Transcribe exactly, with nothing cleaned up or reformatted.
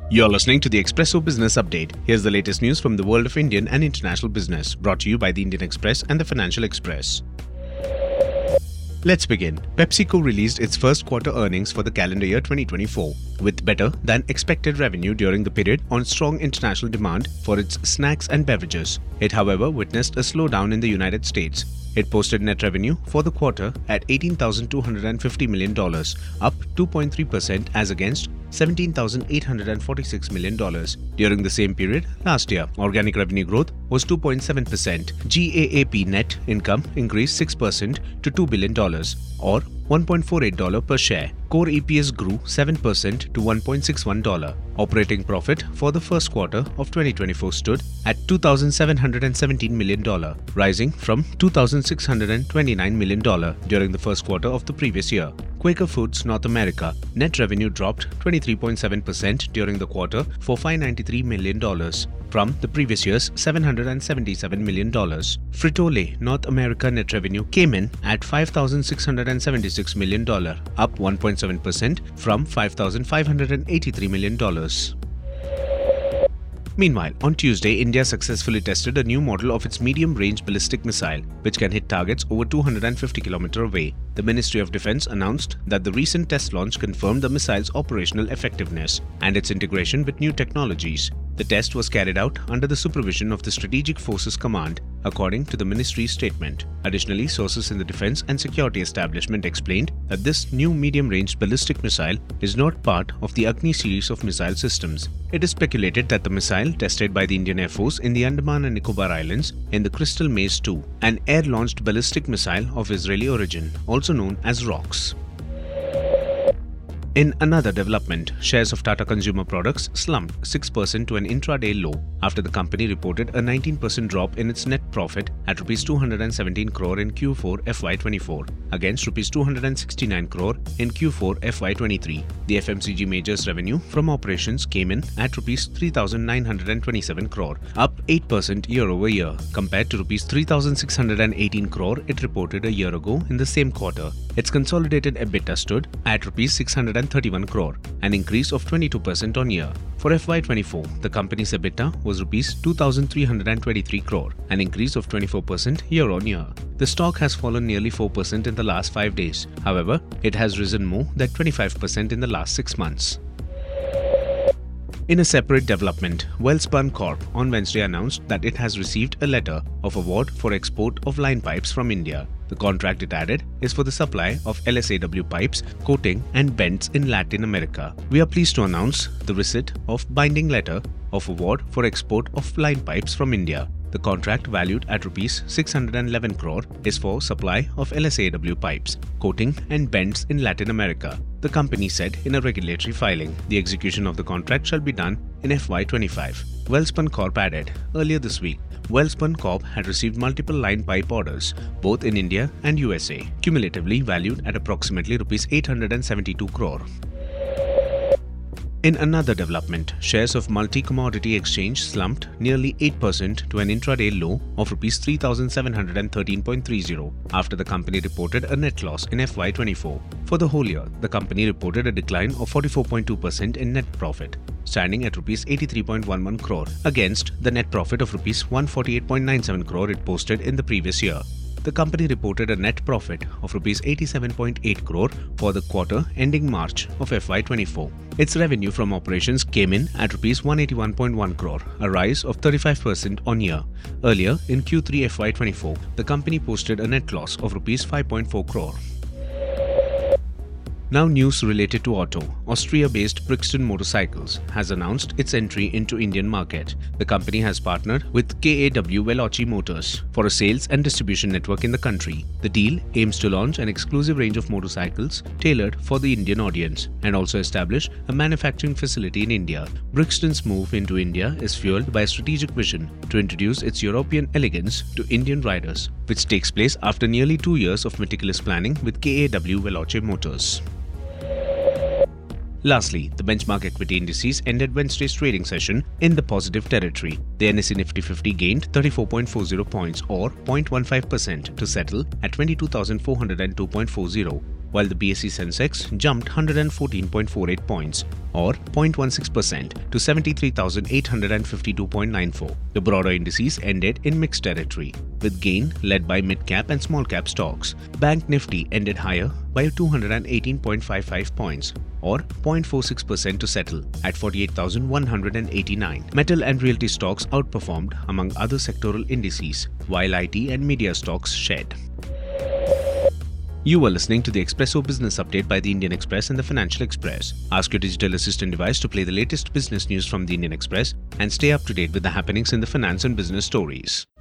You're listening to the Expresso Business Update. Here's the latest news from the world of Indian and international business, brought to you by the Indian Express and the Financial Express. Let's begin. PepsiCo released its first quarter earnings for the calendar year twenty twenty-four, with better than expected revenue during the period on strong international demand for its snacks and beverages. It, however, witnessed a slowdown in the United States. It posted net revenue for the quarter at eighteen thousand two hundred fifty million dollars, up two point three percent as against seventeen thousand eight hundred forty-six million dollars during the same period last year. Organic revenue growth was two point seven percent. GAAP net income increased six percent to two billion dollars or one point four eight dollars per share. Core E P S grew seven percent to one point six one dollars. Operating profit for the first quarter of twenty twenty-four stood at two thousand seven hundred seventeen million dollars, rising from two thousand six hundred twenty-nine million dollars during the first quarter of the previous year. Quaker Foods North America net revenue dropped twenty-three point seven percent during the quarter for five hundred ninety-three million dollars from the previous year's seven hundred seventy-seven million dollars. Frito-Lay North America net revenue came in at five thousand six hundred seventy-six million dollars, up one point seven percent from five thousand five hundred eighty-three million dollars. Meanwhile, on Tuesday, India successfully tested a new model of its medium-range ballistic missile, which can hit targets over two hundred fifty kilometers away. The Ministry of Defence announced that the recent test launch confirmed the missile's operational effectiveness and its integration with new technologies. The test was carried out under the supervision of the Strategic Forces Command, according to the ministry's statement. Additionally, sources in the defence and security establishment explained that this new medium-range ballistic missile is not part of the Agni series of missile systems. It is speculated that the missile, tested by the Indian Air Force in the Andaman and Nicobar Islands in the Crystal Maze two, an air-launched ballistic missile of Israeli origin, also known as ROCKS. In another development, shares of Tata Consumer Products slumped six percent to an intraday low after the company reported a nineteen percent drop in its net profit at rupees two hundred seventeen crore in Q four F Y twenty-four against rupees two hundred sixty-nine crore in Q four F Y twenty-three. The F M C G majors revenue from operations came in at rupees three thousand nine hundred twenty-seven crore, up eight percent year over year compared to rupees three thousand six hundred eighteen crore it reported a year ago in the same quarter. Its consolidated EBITDA stood at rupees six hundred thirty-one crore, an increase of twenty-two percent on year. For F Y twenty-four, the company's EBITDA was rupees two thousand three hundred twenty-three crore, an increase of twenty-four percent year on year. The stock has fallen nearly four percent in the last five days. However, it has risen more than twenty-five percent in the last six months. In a separate development, Welspun Corp on Wednesday announced that it has received a letter of award for export of line pipes from India. The contract, it added, is for the supply of L S A W pipes, coating and bends in Latin America. We are pleased to announce the receipt of binding letter of award for export of line pipes from India. The contract, valued at rupees six hundred eleven crore, is for supply of L S A W pipes, coating and bends in Latin America. The company said in a regulatory filing. The execution of the contract shall be done in F Y twenty-five. Welspun Corp added, earlier this week, Welspun Corp had received multiple line pipe orders, both in India and U S A, cumulatively valued at approximately rupees eight hundred seventy-two crore. In another development, shares of Multi-Commodity Exchange slumped nearly eight percent to an intraday low of rupees three thousand seven hundred thirteen point three zero after the company reported a net loss in F Y twenty-four. For the whole year, the company reported a decline of forty-four point two percent in net profit, standing at rupees eighty-three point one one crore against the net profit of rupees one hundred forty-eight point nine seven crore it posted in the previous year. The company reported a net profit of rupees eighty-seven point eight crore for the quarter ending March of F Y twenty-four. Its revenue from operations came in at rupees one hundred eighty-one point one crore, a rise of thirty-five percent on year. Earlier, in Q three F Y twenty-four, the company posted a net loss of rupees five point four crore. Now news related to auto. Austria-based Brixton Motorcycles has announced its entry into Indian market. The company has partnered with K A W Veloci Motors for a sales and distribution network in the country. The deal aims to launch an exclusive range of motorcycles tailored for the Indian audience and also establish a manufacturing facility in India. Brixton's move into India is fueled by a strategic vision to introduce its European elegance to Indian riders, which takes place after nearly two years of meticulous planning with K A W Veloci Motors. Lastly, the benchmark equity indices ended Wednesday's trading session in the positive territory. The N S E Nifty fifty gained thirty-four point four zero points or zero point one five percent to settle at twenty-two thousand four hundred two point four zero, while the B S E Sensex jumped one hundred fourteen point four eight points or zero point one six percent to seventy-three thousand eight hundred fifty-two point nine four. The broader indices ended in mixed territory, with gain led by mid-cap and small-cap stocks. Bank Nifty ended higher by two hundred eighteen point five five points, or zero point four six percent to settle at forty-eight thousand one hundred eighty-nine. Metal and realty stocks outperformed among other sectoral indices, while I T and media stocks shed. You are listening to the Expresso Business Update by the Indian Express and the Financial Express. Ask your digital assistant device to play the latest business news from the Indian Express and stay up to date with the happenings in the finance and business stories.